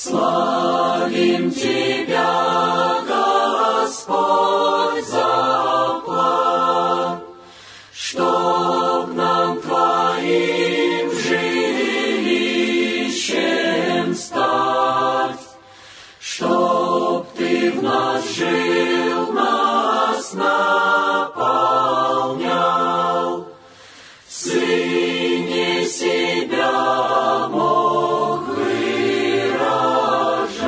Славим Тебя, Господь, за план, чтоб нам Твоим жилищем стать, чтоб Ты в нас жил, нас наполнял, в Сыне себя мог выражать.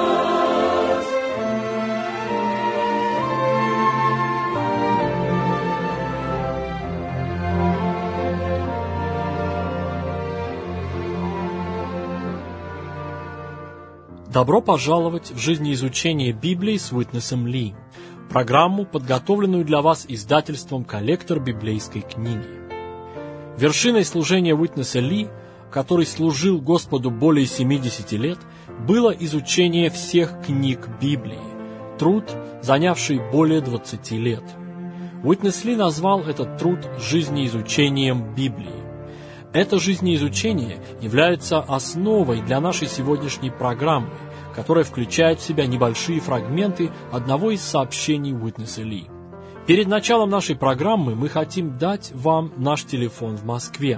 Добро пожаловать в жизнеизучение Библии с Уитнесом Ли, программу, подготовленную для вас издательством «Коллектор библейской книги». Вершиной служения Уитнеса Ли, который служил Господу более 70 лет, было изучение всех книг Библии, труд, занявший более 20 лет. Уитнес Ли назвал этот труд жизнеизучением Библии. Это жизнеизучение является основой для нашей сегодняшней программы, которая включает в себя небольшие фрагменты одного из сообщений Уитнеса Ли. Перед началом нашей программы мы хотим дать вам наш телефон в Москве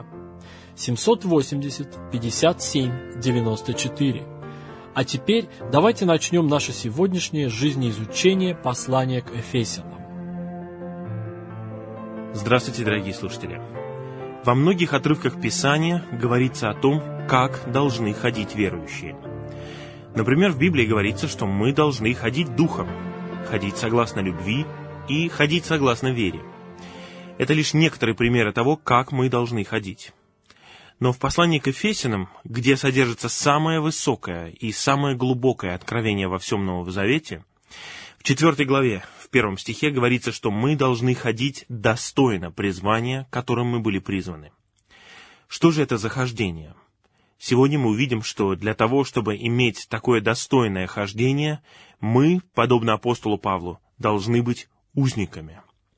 780-57-94. А теперь давайте начнем наше сегодняшнее жизнеизучение послания к Ефесянам. Здравствуйте, дорогие слушатели! Во многих отрывках Писания говорится о том, как должны ходить верующие. Например, в Библии говорится, что мы должны ходить духом, ходить согласно любви и ходить согласно вере. Это лишь некоторые примеры того, как мы должны ходить. Но в послании к Ефесянам, где содержится самое высокое и самое глубокое откровение во всем Новом Завете, в 4 главе, в 1 стихе говорится, что мы должны ходить достойно призвания, которым мы были призваны. Что же это за хождение? Сегодня мы увидим, что для того, чтобы иметь такое достойное хождение, мы, подобно апостолу Павлу, должны быть узниками.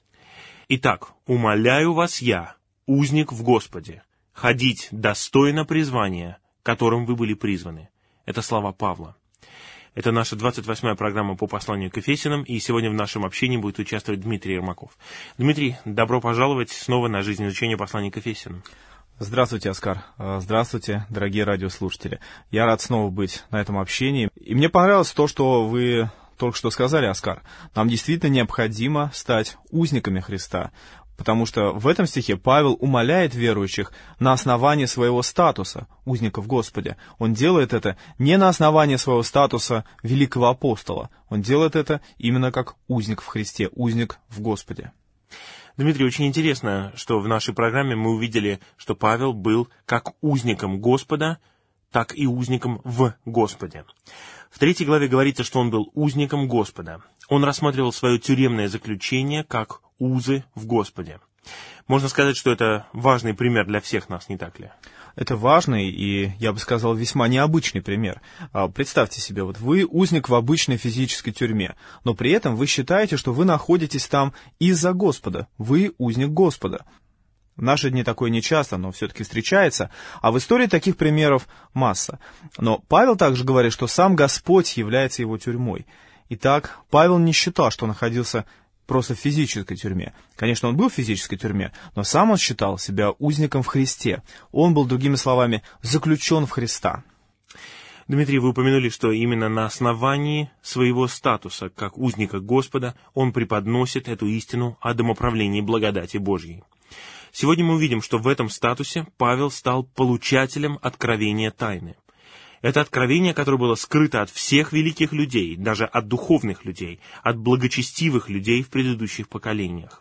Итак, умоляю вас я, узник в Господе, ходить достойно призвания, которым вы были призваны. Это слова Павла. Это наша 28-я программа по посланию к Ефесянам, и сегодня в нашем общении будет участвовать Дмитрий Ермаков. Дмитрий, добро пожаловать снова на жизнеизучение послания к Ефесянам. Здравствуйте, Оскар. Здравствуйте, дорогие радиослушатели. Я рад снова быть на этом общении. И мне понравилось то, что вы только что сказали, Оскар. Нам действительно необходимо стать узниками Христа, потому что в этом стихе Павел умоляет верующих на основании своего статуса узника в Господе. Он делает это не на основании своего статуса великого апостола. Он делает это именно как узник в Христе, узник в Господе. Дмитрий, очень интересно, что в нашей программе мы увидели, что Павел был как узником Господа, так и узником в Господе. В 3 главе говорится, что он был узником Господа. Он рассматривал свое тюремное заключение как узы в Господе. Можно сказать, что это важный пример для всех нас, не так ли? Это важный и, я бы сказал, весьма необычный пример. Представьте себе, вот вы узник в обычной физической тюрьме, но при этом вы считаете, что вы находитесь там из-за Господа. Вы узник Господа. В наши дни такое нечасто, но все-таки встречается, а в истории таких примеров масса. Но Павел также говорит, что сам Господь является его тюрьмой. Итак, Павел не считал, что находился просто в физической тюрьме. Конечно, он был в физической тюрьме, но сам он считал себя узником в Христе. Он был, другими словами, заключен в Христа. Дмитрий, вы упомянули, что именно на основании своего статуса, как узника Господа, он преподносит эту истину о домоправлении благодати Божьей. Сегодня мы увидим, что в этом статусе Павел стал получателем откровения тайны. Это откровение, которое было скрыто от всех великих людей, даже от духовных людей, от благочестивых людей в предыдущих поколениях.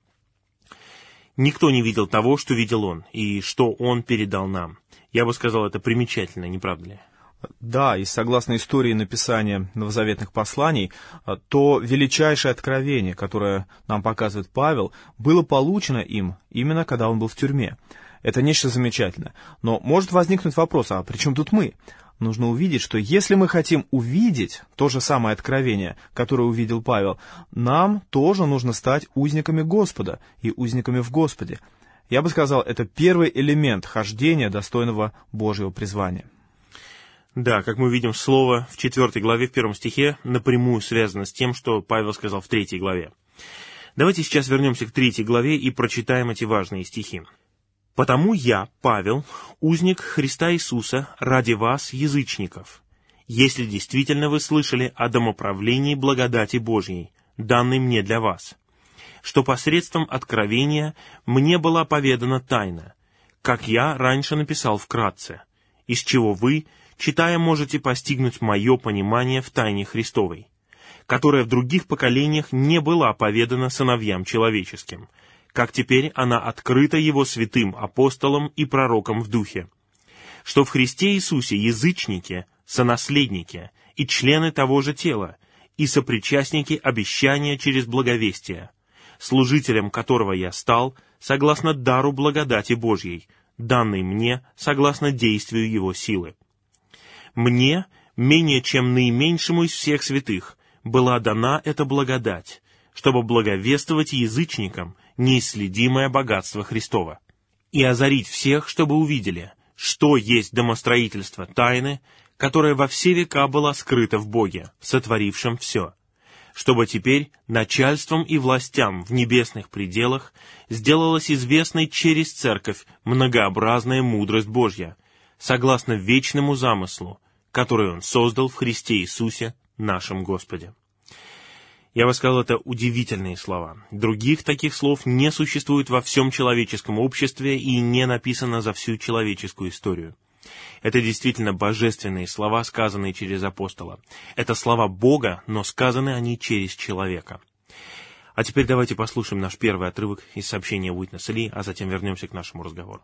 Никто не видел того, что видел он, и что он передал нам. Я бы сказал, это примечательно, не правда ли? Да, и согласно истории написания новозаветных посланий, то величайшее откровение, которое нам показывает Павел, было получено им именно когда он был в тюрьме. Это нечто замечательное. Но может возникнуть вопрос, а при чем тут мы? Нужно увидеть, что если мы хотим увидеть то же самое откровение, которое увидел Павел, нам тоже нужно стать узниками Господа и узниками в Господе. Я бы сказал, это первый элемент хождения достойного Божьего призвания. Да, как мы видим, слово в 4 главе, в 1 стихе, напрямую связано с тем, что Павел сказал в 3 главе. Давайте сейчас вернемся к 3 главе и прочитаем эти важные стихи. «Потому я, Павел, узник Христа Иисуса, ради вас, язычников, если действительно вы слышали о домоправлении благодати Божьей, данной мне для вас, что посредством откровения мне была поведана тайна, как я раньше написал вкратце, из чего вы, читая, можете постигнуть мое понимание в тайне Христовой, которая в других поколениях не была поведана сыновьям человеческим, как теперь она открыта его святым апостолам и пророкам в духе, что в Христе Иисусе язычники, сонаследники и члены того же тела, и сопричастники обещания через благовестие, служителем которого я стал, согласно дару благодати Божьей, данной мне согласно действию его силы. Мне, менее чем наименьшему из всех святых, была дана эта благодать, чтобы благовествовать язычникам неисследимое богатство Христова, и озарить всех, чтобы увидели, что есть домостроительство тайны, которая во все века была скрыта в Боге, сотворившем все, чтобы теперь начальствам и властям в небесных пределах сделалась известной через Церковь многообразная мудрость Божья, согласно вечному замыслу, который Он создал в Христе Иисусе, нашем Господе». Я бы сказал, это удивительные слова. Других таких слов не существует во всем человеческом обществе и не написано за всю человеческую историю. Это действительно божественные слова, сказанные через апостола. Это слова Бога, но сказаны они через человека. А теперь давайте послушаем наш первый отрывок из сообщения Уитнеса Ли, а затем вернемся к нашему разговору.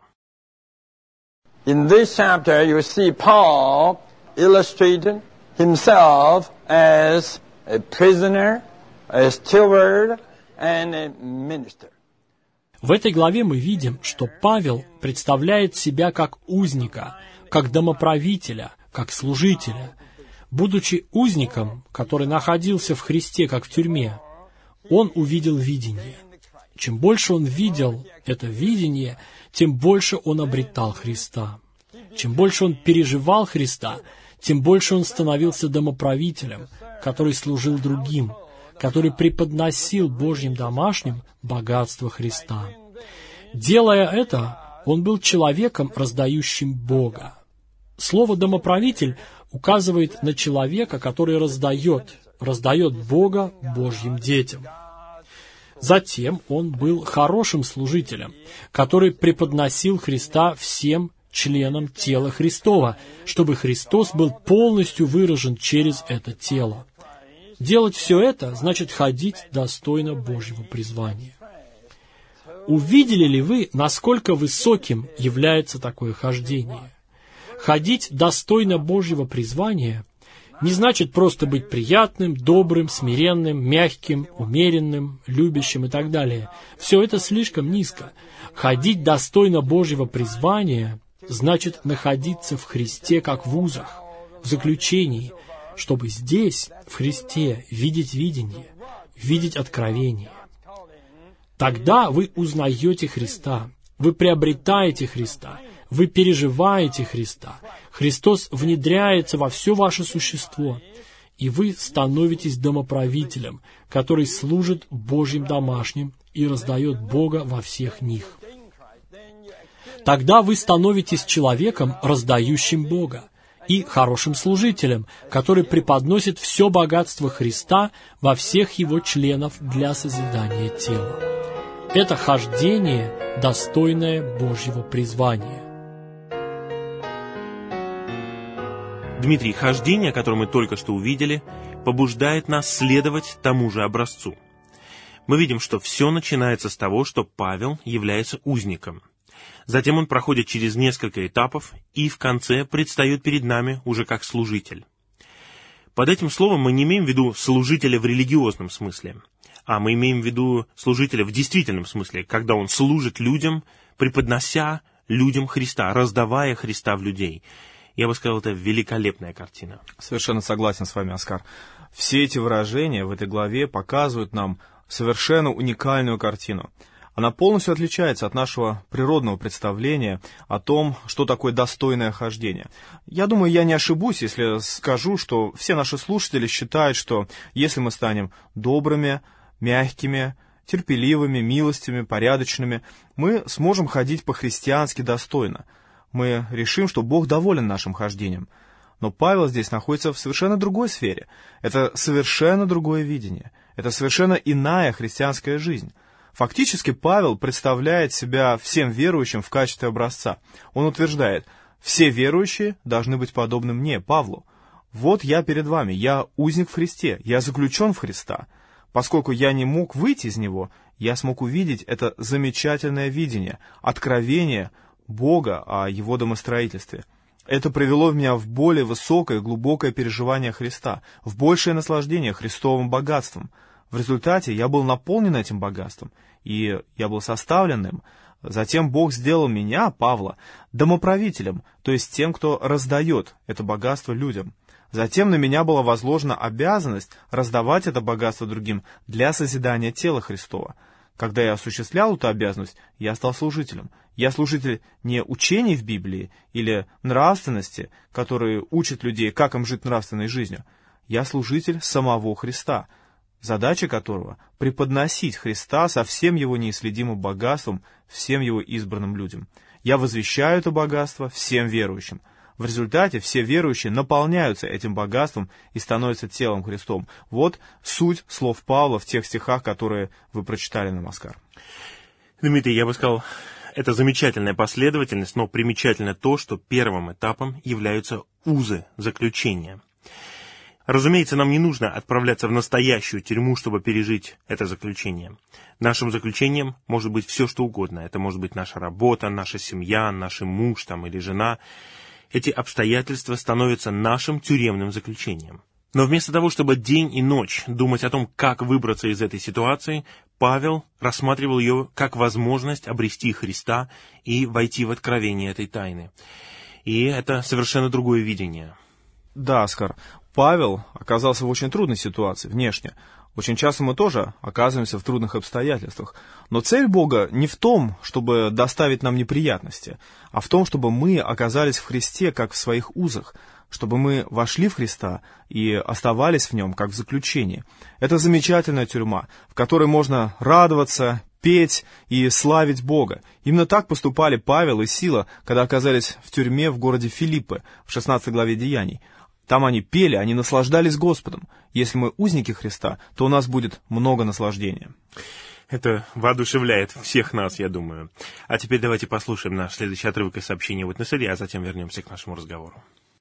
In this chapter, you see Paul illustrated himself as a prisoner, a steward, and a minister. В этой главе мы видим, что Павел представляет себя как узника, как домоправителя, как служителя. Будучи узником, который находился в Христе, как в тюрьме, он увидел видение. Чем больше он видел это видение, тем больше он обретал Христа. Чем больше он переживал Христа, тем больше он становился домоправителем, который служил другим, который преподносил Божьим домашним богатство Христа. Делая это, он был человеком, раздающим Бога. Слово «домоправитель» указывает на человека, который раздает Бога Божьим детям. Затем он был хорошим служителем, который преподносил Христа всем членам тела Христова, чтобы Христос был полностью выражен через это тело. Делать все это значит ходить достойно Божьего призвания. Увидели ли вы, насколько высоким является такое хождение? Ходить достойно Божьего призвания не значит просто быть приятным, добрым, смиренным, мягким, умеренным, любящим и так далее. Все это слишком низко. Ходить достойно Божьего призвания значит находиться в Христе как в узах, в заключении, чтобы здесь, в Христе, видеть видение, видеть откровение. Тогда вы узнаете Христа, вы приобретаете Христа, вы переживаете Христа. Христос внедряется во все ваше существо, и вы становитесь домоправителем, который служит Божьим домашним и раздает Бога во всех них. Тогда вы становитесь человеком, раздающим Бога, и хорошим служителем, который преподносит все богатство Христа во всех его членов для созидания тела. Это хождение, достойное Божьего призвания. Дмитрий, хождение, которое мы только что увидели, побуждает нас следовать тому же образцу. Мы видим, что все начинается с того, что Павел является узником. Затем он проходит через несколько этапов и в конце предстает перед нами уже как служитель. Под этим словом мы не имеем в виду служителя в религиозном смысле, а мы имеем в виду служителя в действительном смысле, когда он служит людям, преподнося людям Христа, раздавая Христа в людей. Я бы сказал, это великолепная картина. Совершенно согласен с вами, Оскар. Все эти выражения в этой главе показывают нам совершенно уникальную картину. она полностью отличается от нашего природного представления о том, что такое достойное хождение. Я думаю, я не ошибусь, если скажу, что все наши слушатели считают, что если мы станем добрыми, мягкими, терпеливыми, милостивыми, порядочными, мы сможем ходить по-христиански достойно. Мы решим, что Бог доволен нашим хождением. Но Павел здесь находится в совершенно другой сфере. Это совершенно другое видение. Это совершенно иная христианская жизнь. Фактически Павел представляет себя всем верующим в качестве образца. Он утверждает: все верующие должны быть подобны мне, Павлу. Вот я перед вами, я узник в Христе, я заключен в Христа. Поскольку я не мог выйти из него, я смог увидеть это замечательное видение, откровение Бога о Его домостроительстве. Это привело меня в более высокое, глубокое переживание Христа, в большее наслаждение Христовым богатством. В результате я был наполнен этим богатством, и я был составлен им. Затем Бог сделал меня, Павла, домоправителем, то есть тем, кто раздает это богатство людям. Затем на меня была возложена обязанность раздавать это богатство другим для созидания тела Христова. Когда я осуществлял эту обязанность, я стал служителем. Я служитель не учений в Библии или нравственности, которые учат людей, как им жить нравственной жизнью. Я служитель самого Христа, задача которого — преподносить Христа со всем Его неисследимым богатством всем Его избранным людям. Я возвещаю это богатство всем верующим. В результате все верующие наполняются этим богатством и становятся телом Христом. Вот суть слов Павла в тех стихах, которые вы прочитали нам, Оскар. Дмитрий, я бы сказал, это замечательная последовательность, но примечательно то, что первым этапом являются узы заключения. Разумеется, нам не нужно отправляться в настоящую тюрьму, чтобы пережить это заключение. Нашим заключением может быть все, что угодно. Это может быть наша работа, наша семья, наш муж там, или жена. Эти обстоятельства становятся нашим тюремным заключением. Но вместо того, чтобы день и ночь думать о том, как выбраться из этой ситуации, Павел рассматривал ее как возможность обрести Христа и войти в откровение этой тайны. И это совершенно другое видение. Да, Оскар, Павел оказался в очень трудной ситуации внешне. Очень часто мы тоже оказываемся в трудных обстоятельствах. Но цель Бога не в том, чтобы доставить нам неприятности, а в том, чтобы мы оказались в Христе, как в своих узах, чтобы мы вошли в Христа и оставались в Нем, как в заключении. Это замечательная тюрьма, в которой можно радоваться, петь и славить Бога. Именно так поступали Павел и Сила, когда оказались в тюрьме в городе Филиппы, в 16 главе Деяний. Там они пели, они наслаждались Господом. Если мы узники Христа, то у нас будет много наслаждения. Это воодушевляет всех нас, я думаю. А теперь давайте послушаем наш следующий отрывок из сообщения Witness Lee, а затем вернемся к нашему разговору.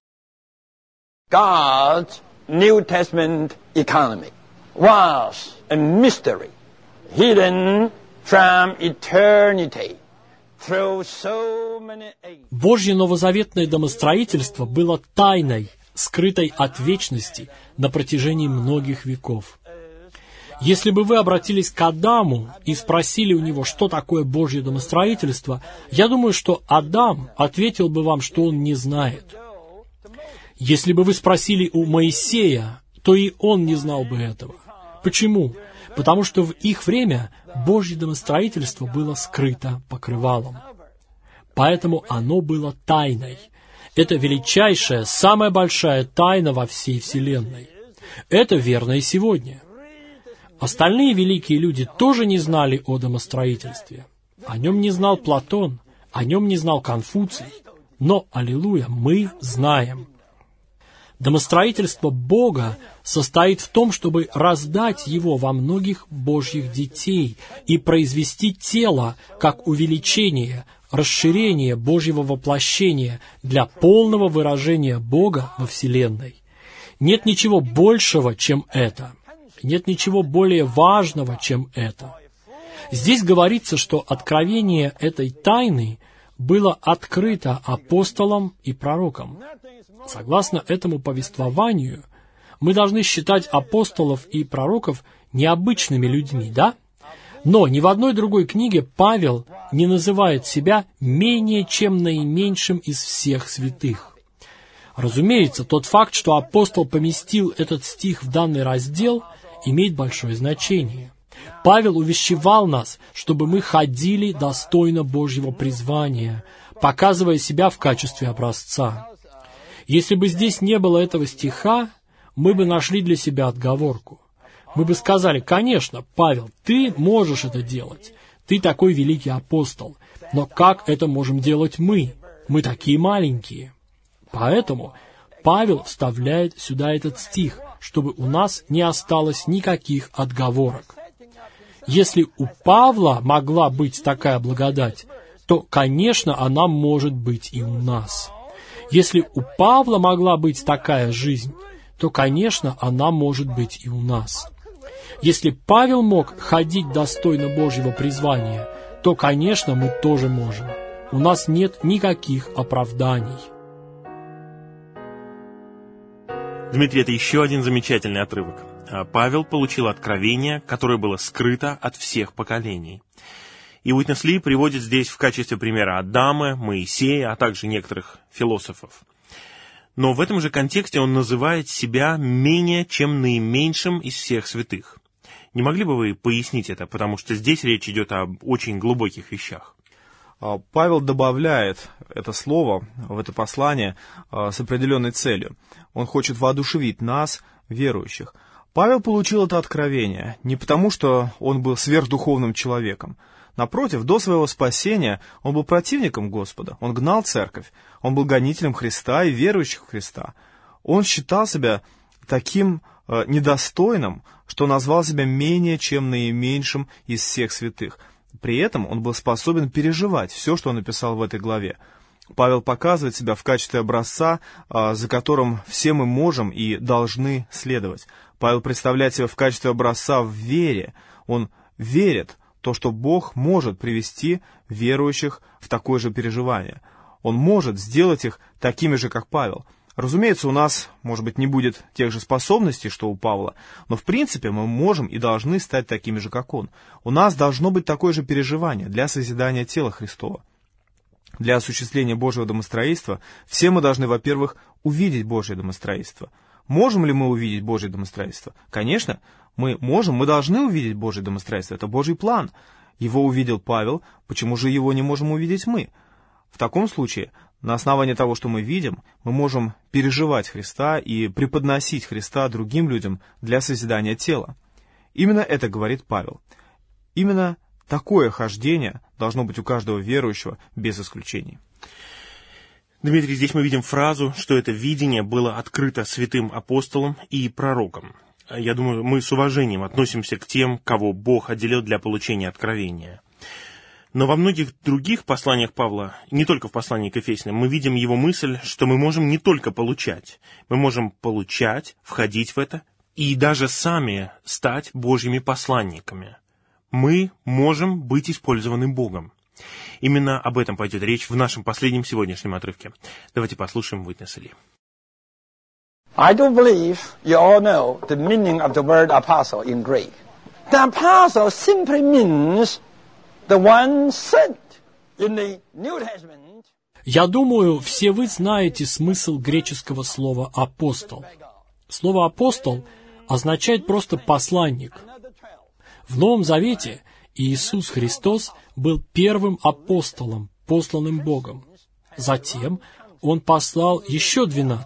God's New Testament economy was a mystery hidden from eternity through so many ages. Божье новозаветное домостроительство было тайной, скрытой от вечности на протяжении многих веков. Если бы вы обратились к Адаму и спросили у него, что такое Божье домостроительство, я думаю, что Адам ответил бы вам, что он не знает. Если бы вы спросили у Моисея, то и он не знал бы этого. Почему? Потому что в их время Божье домостроительство было скрыто покрывалом. Поэтому оно было тайной. Это величайшая, самая большая тайна во всей Вселенной. Это верно и сегодня. Остальные великие люди тоже не знали о домостроительстве. О нем не знал Платон, о нем не знал Конфуций. Но, аллилуйя, мы знаем. Домостроительство Бога состоит в том, чтобы раздать его во многих Божьих детей и произвести тело как увеличение, расширение Божьего воплощения для полного выражения Бога во Вселенной. Нет ничего большего, чем это. Нет ничего более важного, чем это. Здесь говорится, что откровение этой тайны было открыто апостолам и пророкам. Согласно этому повествованию, мы должны считать апостолов и пророков необычными людьми, да? Но ни в одной другой книге Павел не называет себя менее чем наименьшим из всех святых. Разумеется, тот факт, что апостол поместил этот стих в данный раздел, имеет большое значение. Павел увещевал нас, чтобы мы ходили достойно Божьего призвания, показывая себя в качестве образца. Если бы здесь не было этого стиха, мы бы нашли для себя отговорку. Мы бы сказали: конечно, Павел, ты можешь это делать, ты такой великий апостол, но как это можем делать мы? Мы такие маленькие. Поэтому Павел вставляет сюда этот стих, чтобы у нас не осталось никаких отговорок. Если у Павла могла быть такая благодать, то, конечно, она может быть и у нас. Если у Павла могла быть такая жизнь, то, конечно, она может быть и у нас. Если Павел мог ходить достойно Божьего призвания, то, конечно, мы тоже можем. У нас нет никаких оправданий. Дмитрий, это еще один замечательный отрывок. Павел получил откровение, которое было скрыто от всех поколений. И Уитнес Ли приводит здесь в качестве примера Адама, Моисея, а также некоторых философов. Но в этом же контексте он называет себя менее чем наименьшим из всех святых. Не могли бы вы пояснить это, потому что здесь речь идет об очень глубоких вещах? Павел добавляет это слово в это послание с определенной целью. Он хочет воодушевить нас, верующих. Павел получил это откровение не потому, что он был сверхдуховным человеком. Напротив, до своего спасения он был противником Господа, он гнал церковь, он был гонителем Христа и верующих в Христа. Он считал себя таким недостойным, что назвал себя менее чем наименьшим из всех святых. При этом он был способен переживать все, что он написал в этой главе. Павел показывает себя в качестве образца, за которым все мы можем и должны следовать. Павел представляет себя в качестве образца в вере. Он верит в то, что Бог может привести верующих в такое же переживание. Он может сделать их такими же, как Павел. Разумеется, у нас, может быть, не будет тех же способностей, что у Павла, но в принципе мы можем и должны стать такими же, как он. У нас должно быть такое же переживание для созидания тела Христова. Для осуществления Божьего домостроительства все мы должны, во-первых, увидеть Божье домостроительство. Можем ли мы увидеть Божье домостроительство? Конечно, мы можем, мы должны увидеть Божье домостроительство. Это Божий план. Его увидел Павел, почему же его не можем увидеть мы? В таком случае, на основании того, что мы видим, мы можем переживать Христа и преподносить Христа другим людям для созидания тела. Именно это говорит Павел. Именно такое хождение должно быть у каждого верующего без исключений. Дмитрий, здесь мы видим фразу, что это видение было открыто святым апостолам и пророкам. Я думаю, мы с уважением относимся к тем, кого Бог отделил для получения откровения. Но во многих других посланиях Павла, не только в послании к Ефесянам, мы видим его мысль, что мы можем не только получать, мы можем получать, входить в это и даже сами стать Божьими посланниками. Мы можем быть использованы Богом. Именно об этом пойдет речь в нашем последнем сегодняшнем отрывке. Давайте послушаем Уитнеса Ли. I do believe you all know the meaning of the word apostle in Greek. The apostle simply means the one sent. In the New Testament, Я думаю, все вы знаете смысл греческого слова «апостол». Слово «апостол» означает просто «посланник». В Новом Завете Иисус Христос был первым апостолом, посланным Богом. Затем Он послал еще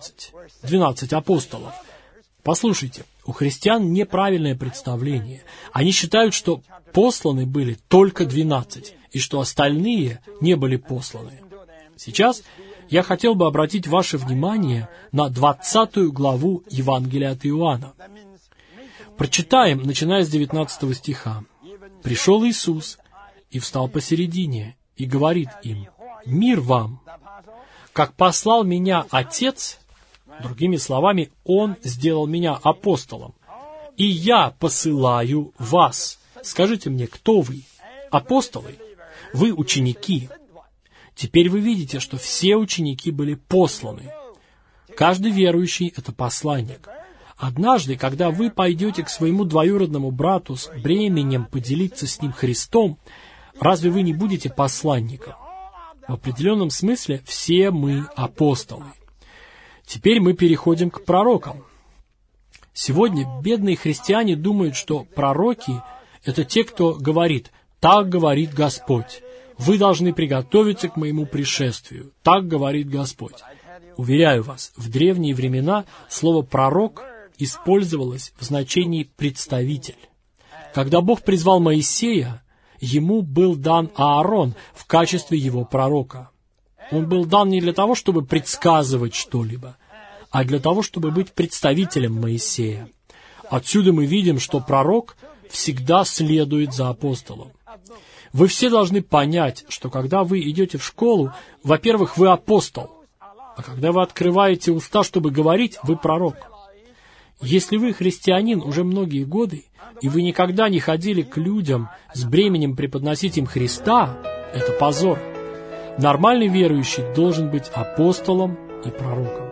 12 апостолов. Послушайте, у христиан неправильное представление. Они считают, что посланы были только 12, и что остальные не были посланы. Сейчас я хотел бы обратить ваше внимание на 20 главу Евангелия от Иоанна. Прочитаем, начиная с 19 стиха. «Пришел Иисус и встал посередине, и говорит им: „Мир вам! Как послал меня Отец," другими словами, Он сделал меня апостолом, «и я посылаю вас». Скажите мне, кто вы? Апостолы? Вы ученики. Теперь вы видите, что все ученики были посланы. Каждый верующий — это посланник. Однажды, когда вы пойдете к своему двоюродному брату с бременем поделиться с ним Христом, разве вы не будете посланником? В определенном смысле все мы апостолы. Теперь мы переходим к пророкам. Сегодня бедные христиане думают, что пророки — Это те, кто говорит: «Так говорит Господь». Вы должны приготовиться к моему пришествию. Так говорит Господь. Уверяю вас, в древние времена слово «пророк» использовалось в значении «представитель». Когда Бог призвал Моисея, ему был дан Аарон в качестве его пророка. Он был дан не для того, чтобы предсказывать что-либо, а для того, чтобы быть представителем Моисея. Отсюда мы видим, что пророк всегда следует за апостолом. Вы все должны понять, что когда вы идете в школу, во-первых, вы апостол, а когда вы открываете уста, чтобы говорить, вы пророк. Если вы христианин уже многие годы, и вы никогда не ходили к людям с бременем преподносить им Христа, это позор. Нормальный верующий должен быть апостолом и пророком.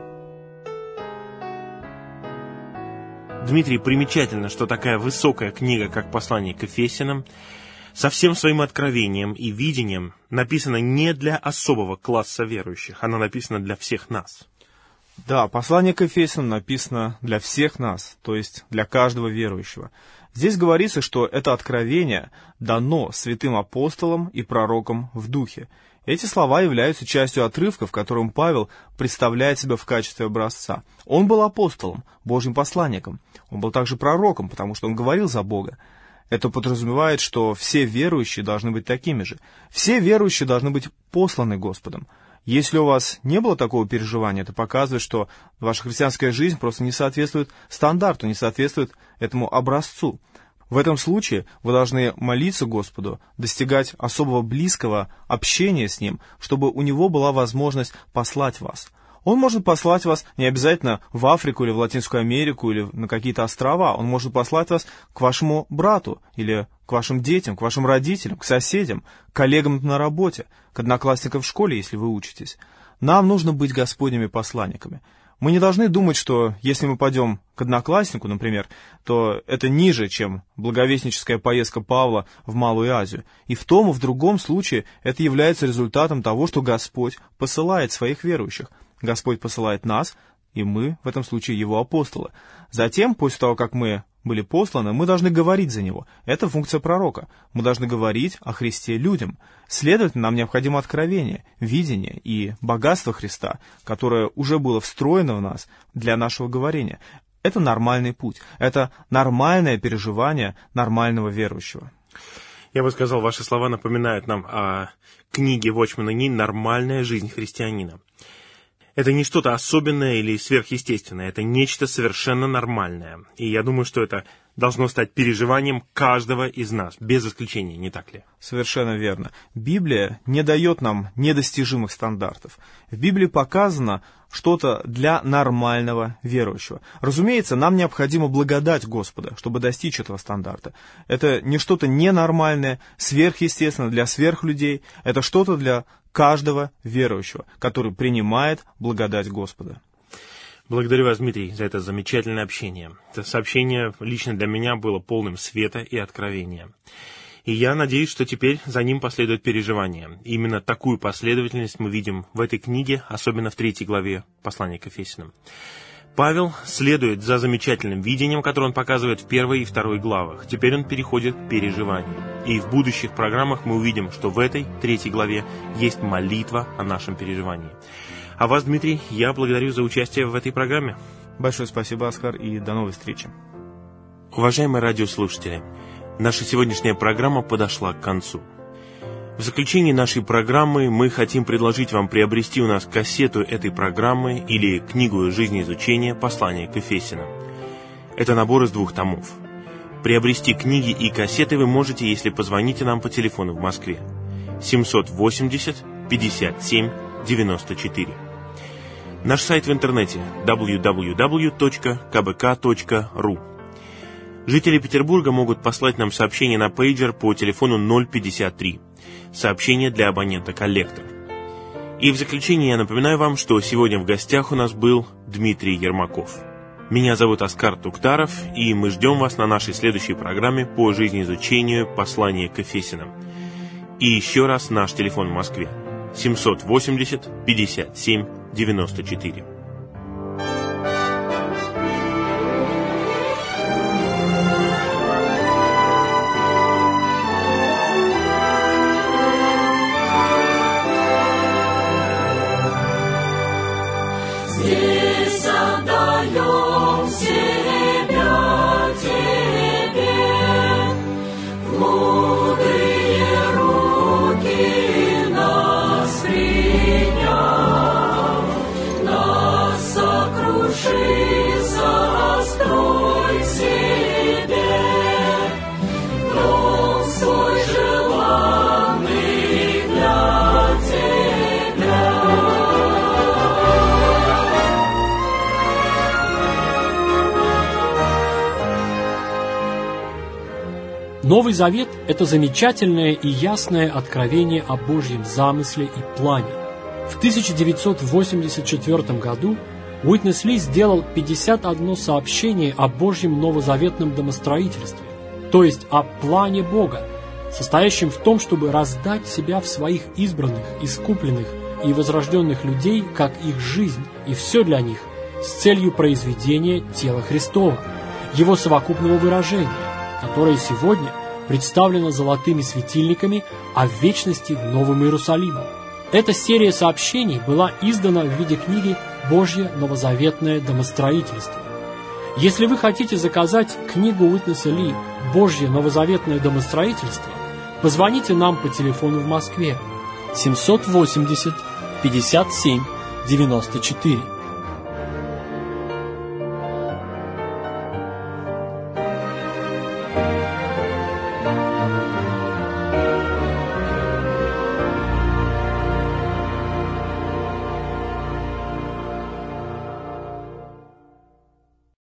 Дмитрий, примечательно, что такая высокая книга, как «Послание к Ефесянам», со всем своим откровением и видением написана не для особого класса верующих, она написана для всех нас. Да, послание к Ефесянам написано для всех нас, то есть для каждого верующего. Здесь говорится, что это откровение дано святым апостолам и пророкам в духе. Эти слова являются частью отрывка, в котором Павел представляет себя в качестве образца. Он был апостолом, Божьим посланником. Он был также пророком, потому что он говорил за Бога. Это подразумевает, что все верующие должны быть такими же. Все верующие должны быть посланы Господом. Если у вас не было такого переживания, это показывает, что ваша христианская жизнь просто не соответствует стандарту, не соответствует этому образцу. В этом случае вы должны молиться Господу, достигать особого близкого общения с Ним, чтобы у Него была возможность послать вас. Он может послать вас не обязательно в Африку или в Латинскую Америку или на какие-то острова. Он может послать вас к вашему брату или к вашим детям, к вашим родителям, к соседям, к коллегам на работе, к одноклассникам в школе, если вы учитесь. Нам нужно быть Господними посланниками. Мы не должны думать, что если мы пойдем к однокласснику, например, то это ниже, чем благовестническая поездка Павла в Малую Азию. И в том и в другом случае это является результатом того, что Господь посылает своих верующих. Господь посылает нас, и мы, в этом случае, Его апостолы. Затем, после того, как мы были посланы, мы должны говорить за Него. Это функция пророка. Мы должны говорить о Христе людям. Следовательно, нам необходимо откровение, видение и богатство Христа, которое уже было встроено в нас для нашего говорения. Это нормальный путь. Это нормальное переживание нормального верующего. Я бы сказал, ваши слова напоминают нам о книге Watchman Nee «Нормальная жизнь христианина». Это не что-то особенное или сверхъестественное, это нечто совершенно нормальное. И я думаю, что это должно стать переживанием каждого из нас, без исключения, не так ли? Совершенно верно. Библия не дает нам недостижимых стандартов. В Библии показано что-то для нормального верующего. Разумеется, нам необходима благодать Господа, чтобы достичь этого стандарта. Это не что-то ненормальное, сверхъестественное для сверхлюдей, это что-то для каждого верующего, который принимает благодать Господа. Благодарю вас, Дмитрий, за это замечательное общение. Это сообщение лично для меня было полным света и откровения. И я надеюсь, что теперь за ним последует переживание. И именно такую последовательность мы видим в этой книге, особенно в 3 главе послания к Ефесянам. Павел следует за замечательным видением, которое он показывает в 1 и 2 главах. Теперь он переходит к переживанию. И в будущих программах мы увидим, что в этой 3 главе есть молитва о нашем переживании. А вас, Дмитрий, я благодарю за участие в этой программе. Большое спасибо, Оскар, и до новой встречи. Уважаемые радиослушатели, наша сегодняшняя программа подошла к концу. В заключении нашей программы мы хотим предложить вам приобрести у нас кассету этой программы или книгу жизнеизучения «Послание к Ефесянам». Это набор из 2 томов. Приобрести книги и кассеты вы можете, если позвоните нам по телефону в Москве. 780 57 94. Наш сайт в интернете www.kbk.ru. Жители Петербурга могут послать нам сообщение на пейджер по телефону 053. Сообщение для абонента «Коллектор». И в заключение я напоминаю вам, что сегодня в гостях у нас был Дмитрий Ермаков. Меня зовут Оскар Туктаров, и мы ждем вас на нашей следующей программе по жизнеизучению «Послание к Ефесянам». И еще раз наш телефон в Москве 780 57 94. Мудрые руки нас принят, нас сокруши, сострой себе, дом свой желанный для Тебя. Новый Завет – это замечательное и ясное откровение о Божьем замысле и плане. В 1984 году Уитнес Ли сделал 51 сообщение о Божьем новозаветном домостроительстве, то есть о плане Бога, состоящем в том, чтобы раздать себя в своих избранных, искупленных и возрожденных людей, как их жизнь, и все для них, с целью произведения тела Христова, его совокупного выражения, которое сегодня представлено золотыми светильниками, а в вечности Новым Иерусалимом. Эта серия сообщений была издана в виде книги «Божье новозаветное домостроительство». Если вы хотите заказать книгу Уитнеса Ли «Божье новозаветное домостроительство», позвоните нам по телефону в Москве 780 57 94.